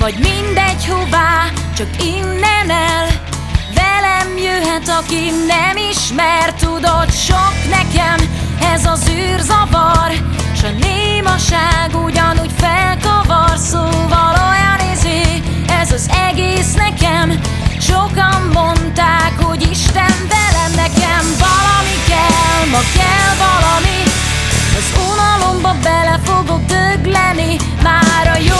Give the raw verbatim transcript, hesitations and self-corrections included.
vagy mindegy hová, csak innen el. Velem jöhet, aki nem ismer, tudod, sok nekem ez az űrzavar, s a némaság ugyanúgy felkavar. Szóval olyan izé, ez az egész nekem. Sokan mondták, hogy Isten velem, nekem valami kell, ma kell valami. Az unalomba bele fogok dögleni, már a jó